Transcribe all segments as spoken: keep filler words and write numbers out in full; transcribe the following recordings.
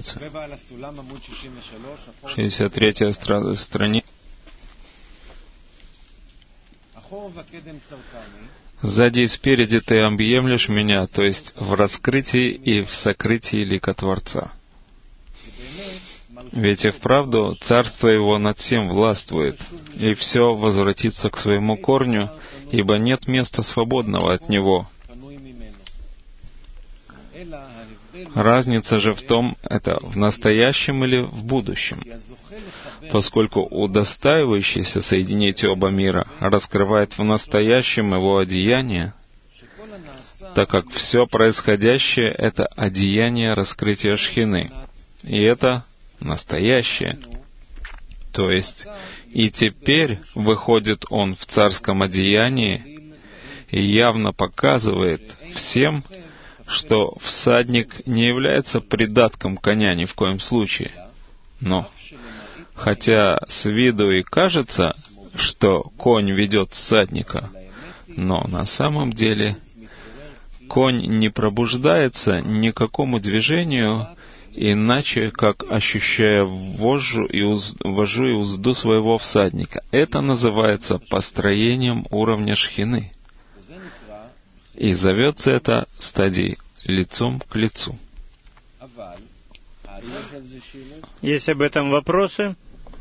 информацию. шестьдесят третья стра- страница. Сзади и спереди ты объемлешь меня, то есть в раскрытии и в сокрытии лика Творца. Ведь и вправду царство его над всем властвует, и все возвратится к своему корню, ибо нет места свободного от него. Разница же в том, это в настоящем или в будущем, поскольку удостаивающийся соединить оба мира раскрывает в настоящем его одеяние, так как все происходящее — это одеяние раскрытия Шхины, и это настоящее. То есть, и теперь выходит он в царском одеянии и явно показывает всем, что всадник не является придатком коня ни в коем случае. Но, хотя с виду и кажется, что конь ведет всадника, но на самом деле конь не пробуждается ни к какому движению, иначе как ощущая вожжу и, уз... вожжу и узду своего всадника. Это называется построением уровня Шхины. И зовется это стадией лицом к лицу. Есть об этом вопросы?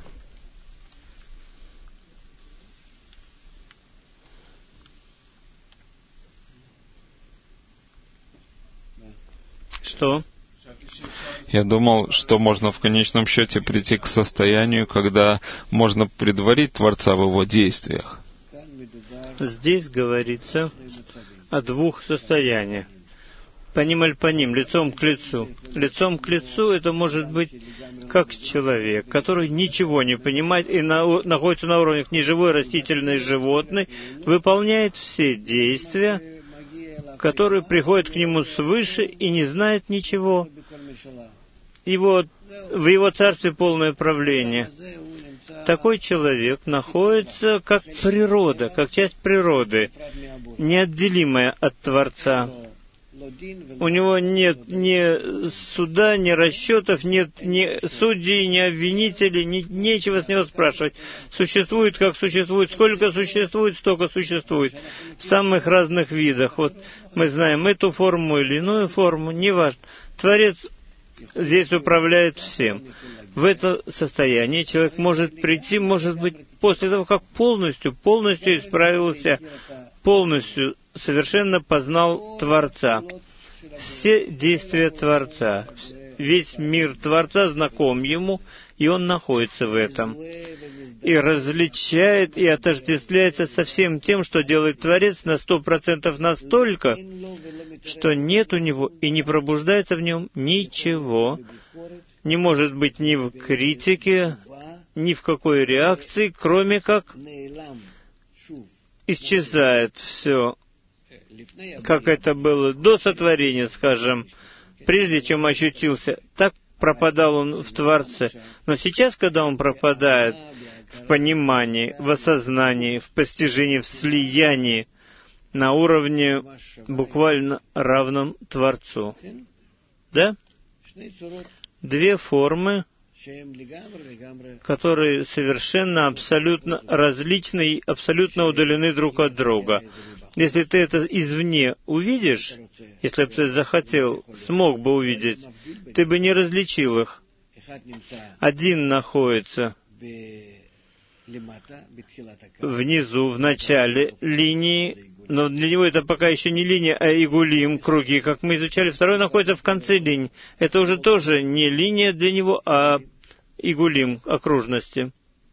Что? Я думал, что можно в конечном счете прийти к состоянию, когда можно предварить Творца в его действиях. Здесь говорится о двух состояниях. Паним по ним, лицом к лицу. Лицом к лицу это может быть как человек, который ничего не понимает и на, находится на уровнях неживой, растительной, животной, выполняет все действия, которые приходят к нему свыше и не знает ничего. Его, в его царстве полное правление. Такой человек находится как природа, как часть природы, неотделимая от Творца. У него нет ни суда, ни расчетов, нет ни судей, ни обвинителей, ни, нечего с него спрашивать. Существует, как существует, сколько существует, столько существует. В самых разных видах. Вот мы знаем эту форму или иную форму, неважно. Творец здесь управляет всем. В это состояние человек может прийти, может быть, после того, как полностью, полностью исправился, полностью, совершенно познал Творца. Все действия Творца, весь мир Творца знаком ему, и он находится в этом. И различает, и отождествляется со всем тем, что делает Творец, на сто процентов настолько, что нет у него и не пробуждается в нем ничего. Не может быть ни в критике, ни в какой реакции, кроме как исчезает все, как это было до сотворения, скажем, прежде чем ощутился, так пропадал он в Творце. Но сейчас, когда он пропадает в понимании, в осознании, в постижении, в слиянии, на уровне буквально равном Творцу. Да? Две формы, которые совершенно, абсолютно различны и абсолютно удалены друг от друга. Если ты это извне увидишь, если бы ты захотел, смог бы увидеть, ты бы не различил их. Один находится внизу, в начале линии, но для него это пока еще не линия, а игулим, круги, как мы изучали. Второй находится в конце линии. Это уже тоже не линия для него, а игулим, окружности.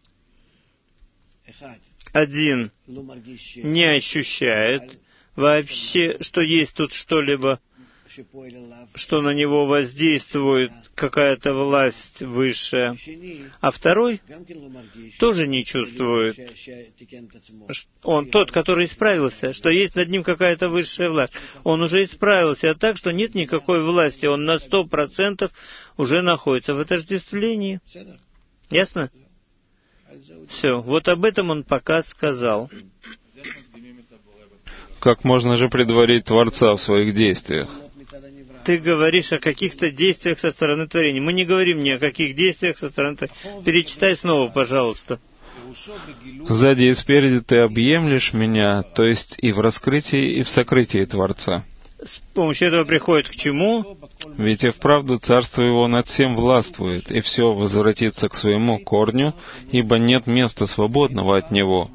Один не ощущает вообще, что есть тут что-либо, что на него воздействует какая-то власть высшая. А второй тоже не чувствует. Он тот, который исправился, что есть над ним какая-то высшая власть. Он уже исправился, а так, что нет никакой власти. Он на сто процентов уже находится в отождествлении. Ясно? Все. Вот об этом он пока сказал. Как можно же предварить Творца в своих действиях? Ты говоришь о каких-то действиях со стороны творения. Мы не говорим ни о каких действиях со стороны творения. Перечитай снова, пожалуйста. Сзади и спереди ты объемлешь меня, то есть и в раскрытии, и в сокрытии Творца. С помощью этого приходит к чему? Ведь и вправду царство его над всем властвует, и все возвратится к своему корню, ибо нет места свободного от него.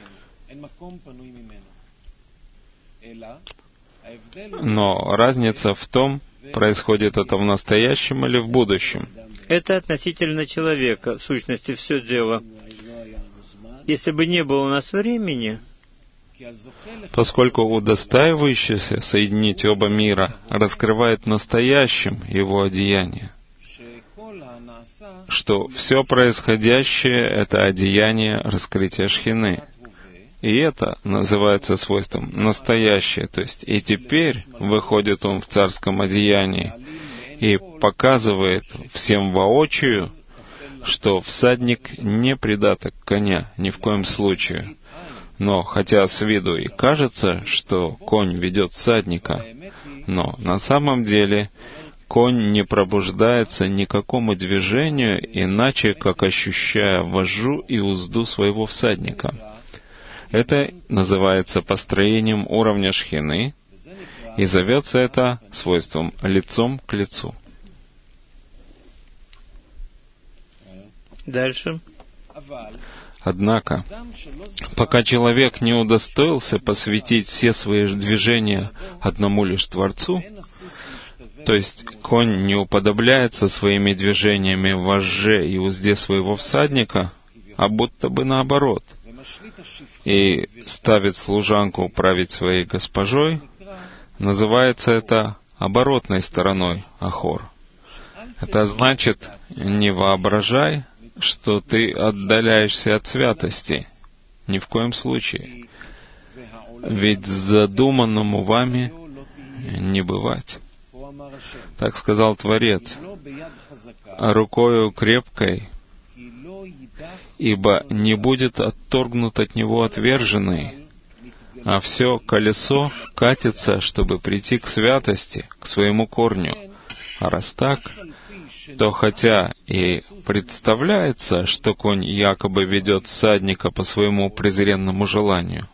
Но разница в том, происходит это в настоящем или в будущем. Это относительно человека, в сущности, все дело. Если бы не было у нас времени, поскольку удостаивающийся соединить оба мира раскрывает в настоящем его одеяние, что все происходящее — это одеяние раскрытия Шхины. И это называется свойством настоящее, то есть и теперь выходит он в царском одеянии и показывает всем воочию, что всадник не придаток коня ни в коем случае. Но хотя с виду и кажется, что конь ведет всадника, но на самом деле конь не пробуждается ни к какому движению, иначе как ощущая вожжу и узду своего всадника. Это называется построением уровня Шхины, и зовется это свойством лицом к лицу. Дальше. Однако, пока человек не удостоился посвятить все свои движения одному лишь Творцу, то есть конь не уподобляется своими движениями вожже и узде своего всадника, а будто бы наоборот, и ставит служанку править своей госпожой, называется это оборотной стороной Ахор. Это значит, не воображай, что ты отдаляешься от святости. Ни в коем случае. Ведь задуманному вами не бывать. Так сказал Творец. А рукою крепкой, ибо не будет отторгнут от него отверженный, а все колесо катится, чтобы прийти к святости, к своему корню. А раз так, то хотя и представляется, что конь якобы ведет всадника по своему презренному желанию,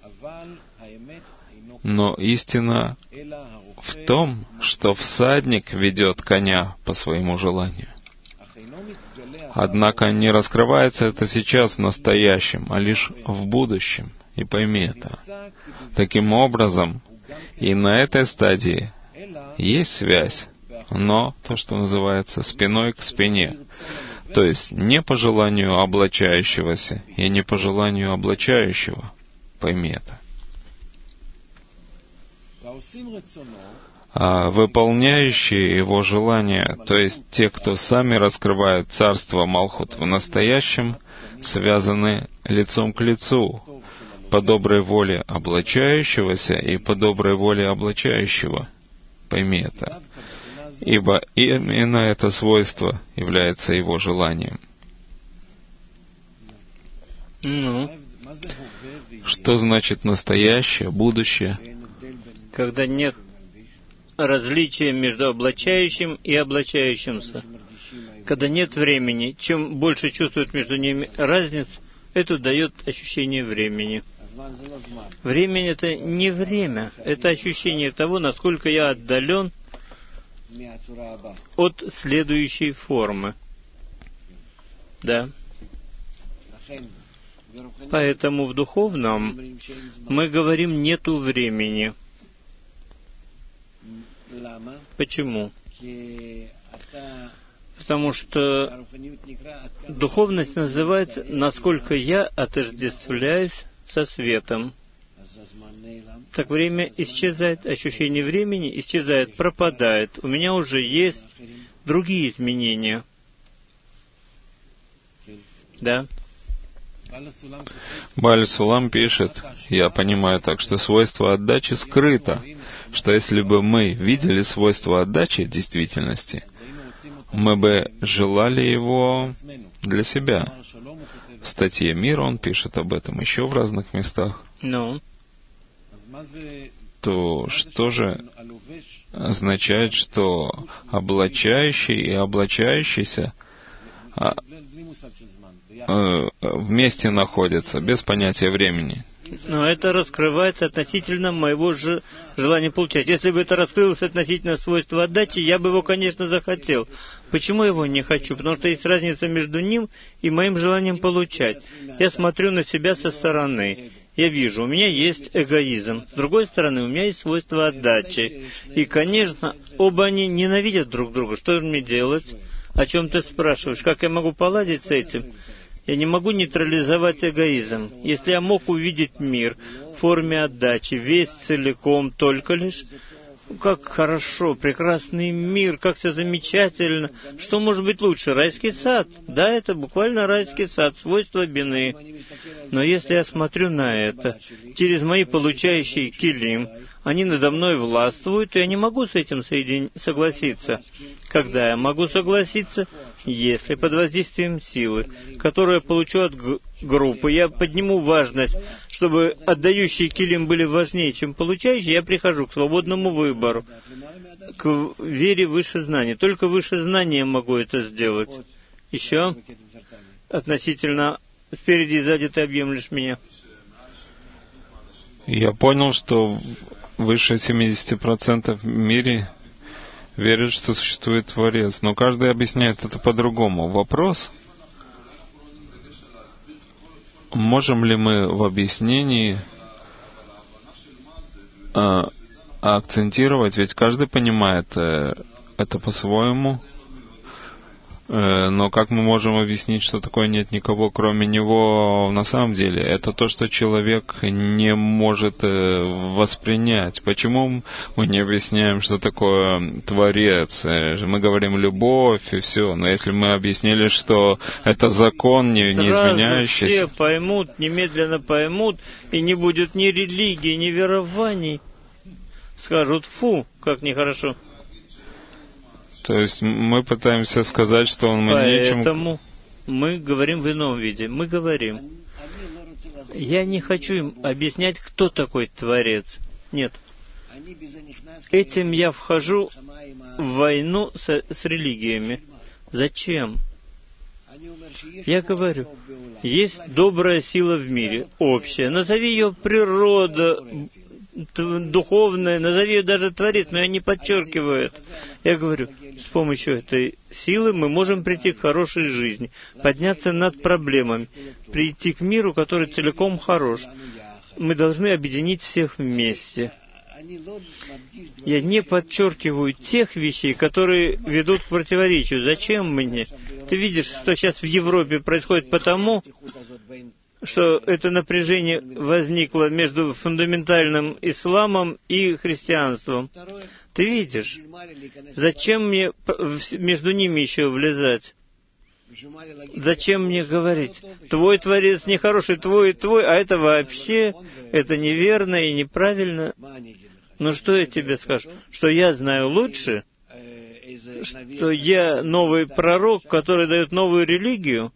но истина в том, что всадник ведет коня по своему желанию. Однако не раскрывается это сейчас в настоящем, а лишь в будущем, и пойми это. Таким образом, и на этой стадии есть связь, но то, что называется спиной к спине, то есть не по желанию облачающегося и не по желанию облачающего. Пойми это. А выполняющие его желания, то есть те, кто сами раскрывают царство Малхут в настоящем, связаны лицом к лицу, по доброй воле облачающегося и по доброй воле облачающего. Пойми это. Ибо именно это свойство является его желанием. Ну, что значит настоящее, будущее? Когда нет различия между облачающим и облачающимся. Когда нет времени, чем больше чувствуют между ними разницу, это дает ощущение времени. Время — это не время, это ощущение того, насколько я отдален от следующей формы. Да. Поэтому в духовном мы говорим «нету времени». Почему? Потому что духовность называется «насколько я отождествляюсь со светом». Так время исчезает, ощущение времени исчезает, пропадает. У меня уже есть другие изменения. Да? Бааль Сулам пишет: «Я понимаю так, что свойство отдачи скрыто, что если бы мы видели свойство отдачи в действительности, мы бы желали его для себя». В статье «Мир» он пишет об этом еще в разных местах. Ну? то что же означает, что облачающий и облачающийся а, э, вместе находятся, без понятия времени? Но это раскрывается относительно моего же желания получать. Если бы это раскрылось относительно свойства отдачи, я бы его, конечно, захотел. Почему я его не хочу? Потому что есть разница между ним и моим желанием получать. Я смотрю на себя со стороны. Я вижу, у меня есть эгоизм. С другой стороны, у меня есть свойство отдачи. И, конечно, оба они ненавидят друг друга. Что же мне делать? О чем ты спрашиваешь? Как я могу поладить с этим? Я не могу нейтрализовать эгоизм. Если я мог увидеть мир в форме отдачи, весь целиком, только лишь, как хорошо, прекрасный мир, как все замечательно. Что может быть лучше? Райский сад. Да, это буквально райский сад, свойство бины. Но если я смотрю на это через мои получающие килим, они надо мной властвуют, и я не могу с этим соедин... согласиться. Когда я могу согласиться? Если под воздействием силы, которую я получу от г... группы, я подниму важность, чтобы отдающие килим были важнее, чем получающие, я прихожу к свободному выбору, к вере выше знания. Только выше знания могу это сделать. Еще относительно спереди и сзади ты объемлешь меня. Я понял, что выше семидесяти процентов в мире верят, что существует Творец, но каждый объясняет это по-другому. Вопрос, можем ли мы в объяснении э, акцентировать, ведь каждый понимает э, это по-своему, э, но как мы можем объяснить, что такое нет никого, кроме него на самом деле? Это то, что человек не может э, воспринять. Почему мы не объясняем, что такое Творец? Э, мы говорим любовь и все, но если мы объяснили, что это закон не, не изменяющийся... все поймут, немедленно поймут, и не будет ни религии, ни верований. Скажут, фу, как нехорошо. То есть мы пытаемся сказать, что он мне нечем... Поэтому мы говорим в ином виде. Мы говорим, я не хочу им объяснять, кто такой Творец. Нет. Этим я вхожу в войну с, с религиями. Зачем? Я говорю, есть добрая сила в мире, общая. Назови ее природа, духовная, назови ее даже Творец, но я не подчеркиваю это. Я говорю, с помощью этой силы мы можем прийти к хорошей жизни, подняться над проблемами, прийти к миру, который целиком хорош. Мы должны объединить всех вместе. Я не подчеркиваю тех вещей, которые ведут к противоречию. Зачем мне? Ты видишь, что сейчас в Европе происходит потому, что это напряжение возникло между фундаментальным исламом и христианством. Ты видишь, зачем мне между ними еще влезать? Зачем мне говорить, твой Творец нехороший, твой и твой, а это вообще, это неверно и неправильно? Ну что я тебе скажу? Что я знаю лучше? Что я новый пророк, который дает новую религию?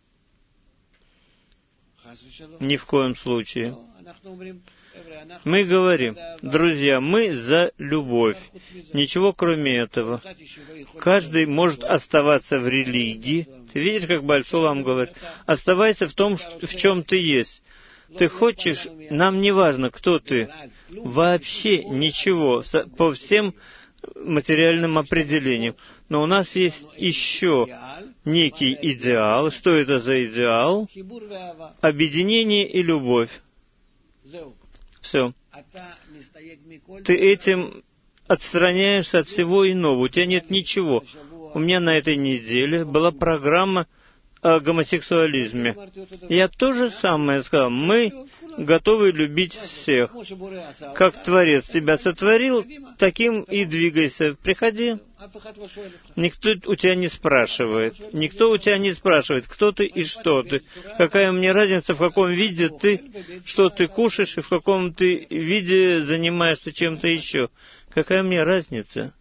Ни в коем случае. Мы говорим, друзья, мы за любовь. Ничего кроме этого. Каждый может оставаться в религии. Ты видишь, как Баль-Сулам говорит? Оставайся в том, в чем ты есть. Ты хочешь, нам не важно, кто ты. Вообще ничего, по всем материальным определениям. Но у нас есть еще некий идеал. Что это за идеал? Объединение и любовь. Все. Ты этим отстраняешься от всего иного. У тебя нет ничего. У меня на этой неделе была программа о гомосексуализме. Я то же самое сказал. Мы готовы любить всех. Как Творец тебя сотворил, таким и двигайся. Приходи. Никто у тебя не спрашивает. Никто у тебя не спрашивает, кто ты и что ты. Какая мне разница, в каком виде ты, что ты кушаешь, и в каком ты виде занимаешься чем-то еще. Какая мне разница?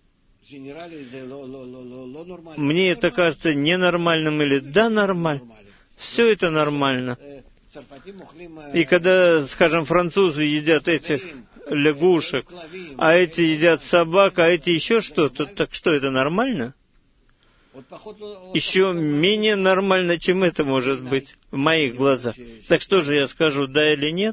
Мне это кажется ненормальным или да, нормально. Все это нормально. И когда, скажем, французы едят этих лягушек, а эти едят собак, а эти еще что-то. Так что, это нормально? Еще менее нормально, чем это может быть в моих глазах. Так что же я скажу, да или нет?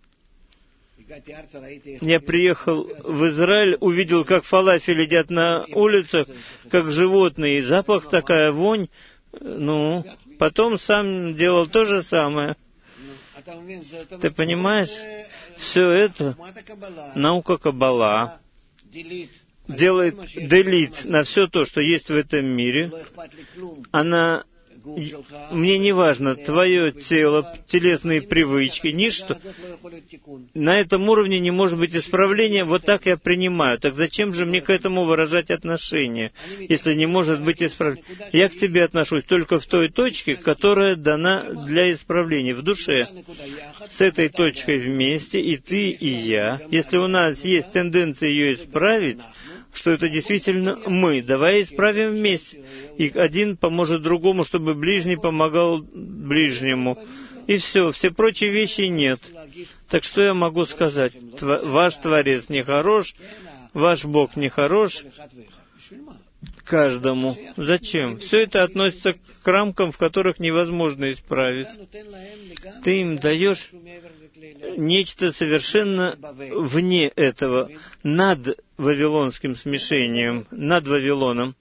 Я приехал в Израиль, увидел, как фалафель едят на улицах, как животные, и запах, такая вонь. Ну, потом сам делал то же самое. Ты понимаешь, все это наука Каббала делает делит на все то, что есть в этом мире. Она, мне не важно, твое тело, телесные привычки, ничто. На этом уровне не может быть исправления, вот так я принимаю. Так зачем же мне к этому выражать отношение, если не может быть исправления? Я к тебе отношусь только в той точке, которая дана для исправления, в душе. С этой точкой вместе и ты, и я. Если у нас есть тенденция ее исправить, что это действительно мы. Давай исправим вместе. И один поможет другому, чтобы ближний помогал ближнему. И все. Все прочие вещи нет. Так что я могу сказать? Тв- ваш Творец нехорош, ваш Бог нехорош каждому. Зачем? Все это относится к рамкам, в которых невозможно исправить. Ты им даешь нечто совершенно вне этого, над вавилонским смешением, над Вавилоном.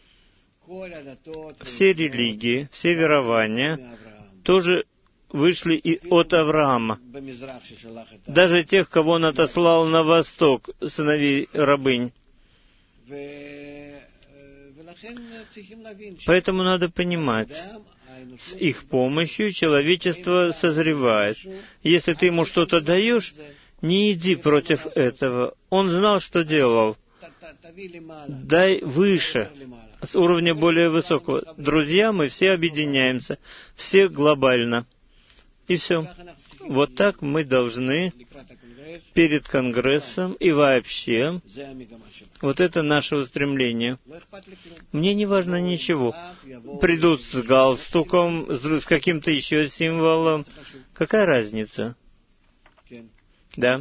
Все религии, все верования тоже вышли и от Авраама. Даже тех, кого он отослал на восток, сыновей рабынь. Поэтому надо понимать, с их помощью человечество созревает. Если ты ему что-то даешь, не иди против этого. Он знал, что делал. Дай выше, с уровня более высокого. Друзья, мы все объединяемся, все глобально. И все. Вот так мы должны перед Конгрессом и вообще. Вот это наше устремление. Мне не важно ничего. Придут с галстуком, с каким-то еще символом. Какая разница? Да.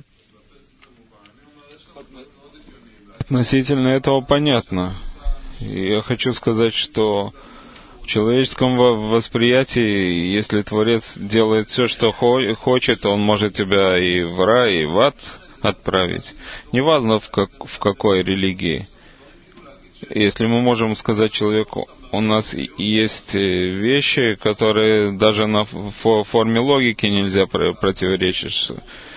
Относительно этого понятно. Я хочу сказать, что в человеческом восприятии, если Творец делает все, что хочет, он может тебя и в рай, и в ад отправить. Неважно, в, как, в какой религии. Если мы можем сказать человеку, у нас есть вещи, которые даже на форме логики нельзя противоречить,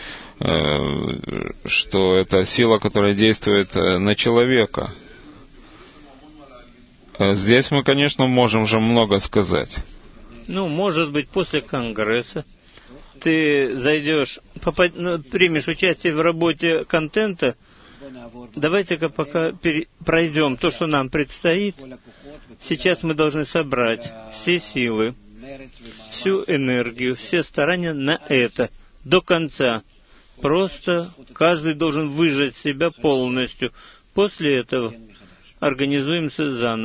что это сила, которая действует на человека. Здесь мы, конечно, можем же много сказать. Ну, может быть, после Конгресса ты зайдешь, попад... ну, примешь участие в работе контента. Давайте-ка пока пере... пройдем то, что нам предстоит. Сейчас мы должны собрать все силы, всю энергию, все старания на это до конца. Просто каждый должен выжать себя полностью. После этого организуемся заново.